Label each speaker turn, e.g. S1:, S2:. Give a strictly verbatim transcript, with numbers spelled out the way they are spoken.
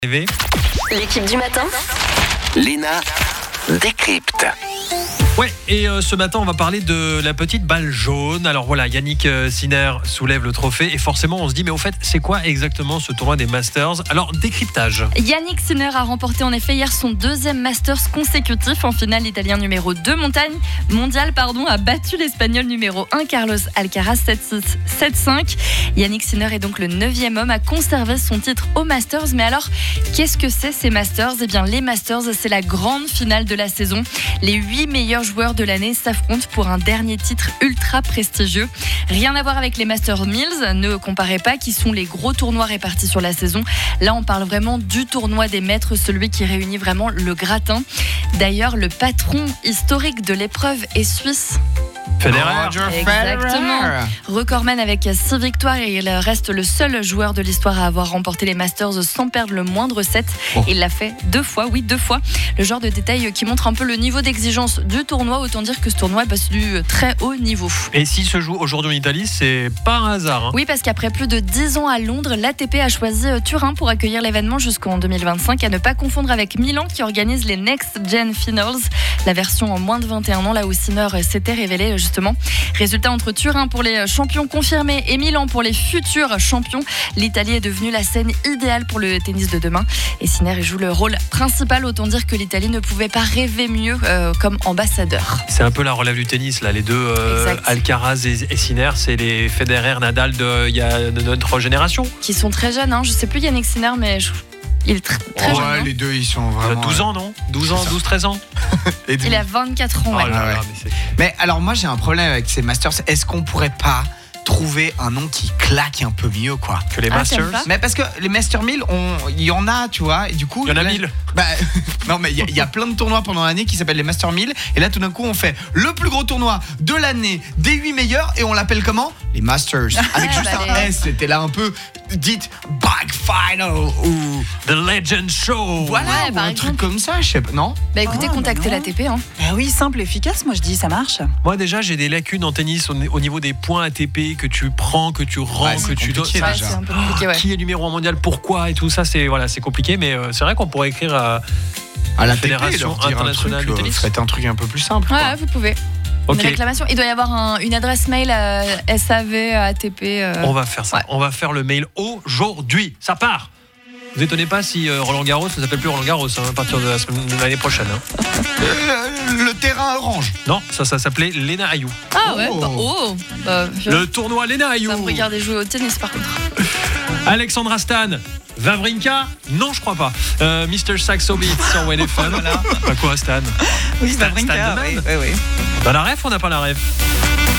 S1: L'équipe du matin,
S2: Léna décrypte.
S3: Ouais, et euh, ce matin, on va parler de la petite balle jaune. Alors voilà, Yannick euh, Sinner soulève le trophée et forcément, on se dit, mais au fait, c'est quoi exactement ce tournoi des Masters ? Alors, décryptage.
S4: Yannick Sinner a remporté en effet hier son deuxième Masters consécutif. En finale, l'Italien numéro deux montagne mondial pardon, a battu l'Espagnol numéro un Carlos Alcaraz sept six, sept cinq. Yannick Sinner est donc le neuvième homme à conserver son titre au Masters. Mais alors, qu'est-ce que c'est ces Masters ? Eh bien, les Masters, c'est la grande finale de la saison. Les huit meilleurs joueurs de l'année s'affrontent pour un dernier titre ultra prestigieux. Rien à voir avec les Masters Mills, ne comparez pas, qui sont les gros tournois répartis sur la saison. Là, on parle vraiment du tournoi des maîtres, celui qui réunit vraiment le gratin. D'ailleurs, le patron historique de l'épreuve est suisse.
S3: Federer.
S4: Exactement. Recordman avec six victoires et il reste le seul joueur de l'histoire à avoir remporté les Masters sans perdre le moindre set.
S3: Oh.
S4: Il l'a fait deux fois, oui, deux fois. Le genre de détail qui montre un peu le niveau d'exigence du tournoi. Autant dire que ce tournoi est du très haut niveau.
S3: Et s'il se joue aujourd'hui en Italie, c'est pas un hasard. Hein.
S4: Oui, parce qu'après plus de dix ans à Londres, l'A T P a choisi Turin pour accueillir l'événement jusqu'en deux mille vingt-cinq. À ne pas confondre avec Milan qui organise les Next Gen Finals, la version en moins de vingt et un ans, là où Sinner s'était révélé justement. Résultat, entre Turin pour les champions confirmés et Milan pour les futurs champions, l'Italie est devenue la scène idéale pour le tennis de demain. Et Sinner joue le rôle principal, autant dire que l'Italie ne pouvait pas rêver mieux euh, comme ambassadeur.
S3: C'est un peu la relève du tennis, là. Les deux, euh, Alcaraz et, et Sinner, c'est les Federer, Nadal de, y a, de notre génération.
S4: Qui sont très jeunes, hein. Je sais plus Yannick Sinner, mais je... il est très, très
S5: oh,
S4: jeune.
S5: Ouais,
S4: hein.
S5: les deux, ils sont vraiment.
S3: douze ans, non douze ans, douze, treize ans
S5: Et
S4: Il a vingt-quatre ans.
S3: Oh
S4: Ouais.
S3: là là,
S5: ouais.
S3: mais c'est...
S5: Mais alors, moi, j'ai un problème avec ces Masters. Est-ce qu'on pourrait pas trouver un nom qui claque un peu mieux, quoi?
S3: Que les
S4: Ah,
S3: Masters.
S4: t'aimes pas
S5: Mais parce que les Master mille, on... il y en a, tu vois, et du coup.
S3: Il y en a
S5: là,
S3: mille.
S5: Bah, non, mais il y, a- il y a plein de tournois pendant l'année qui s'appellent les Master mille. Et là, tout d'un coup, on fait le plus gros tournoi de l'année, des huit meilleurs, et on l'appelle comment? Les Masters. Avec
S4: Ouais,
S5: juste
S4: bah,
S5: un
S4: les-
S5: S, c'était là un peu. Dites Big Final ou.
S3: The Legend Show.
S5: Voilà,
S4: Ouais,
S5: ou
S4: par
S5: un
S4: exemple.
S5: truc comme ça, je sais pas. Non?
S4: Bah écoutez,
S6: Ah,
S4: contactez
S6: bah non.
S4: l'A T P. Hein.
S6: Bah oui, simple, efficace, moi je dis, ça marche.
S3: Moi déjà j'ai des lacunes en tennis au, au niveau des points A T P que tu prends, que tu rends,
S5: Ouais, c'est
S3: que tu donnes.
S5: compliqué,
S4: Ouais,
S5: déjà.
S4: c'est un peu compliqué, ouais.
S3: Qui est numéro un mondial, pourquoi et tout ça, c'est voilà, c'est compliqué, mais euh, c'est vrai qu'on pourrait écrire à
S5: À la
S3: Fédération
S5: Fédération
S3: internationale du tennis.
S5: Faites un truc un peu plus simple. quoi.
S4: Ouais, vous pouvez.
S3: Ok.
S4: Une réclamation. Il doit y avoir un- une adresse mail à S A V, A T P. euh,
S3: On va faire ça.
S4: Ouais.
S3: On va faire le mail aujourd'hui. Ça part. Vous étonnez pas si euh, Roland Garros ne s'appelle plus Roland Garros hein, à partir de, la semaine- de l'année prochaine. Hein.
S5: Euh, le terrain orange.
S3: Non, ça, ça s'appelait Léna Ayou.
S4: Ah ouais.
S5: Oh.
S4: Bah, oh. Bah, je...
S3: Le tournoi Léna
S4: Ça
S3: Ayou.
S4: me regardait jouer au tennis par contre.
S3: Alexandra Stan. Wawrinka. Non, je crois pas. Euh, mister Saxo Beat sur W N F M. Bah quoi, Stan
S6: Oui,
S3: Stan-
S6: Wawrinka,
S3: Stan de
S6: oui,
S3: Man.
S6: oui, oui.
S3: Dans la ref, on n'a pas la ref.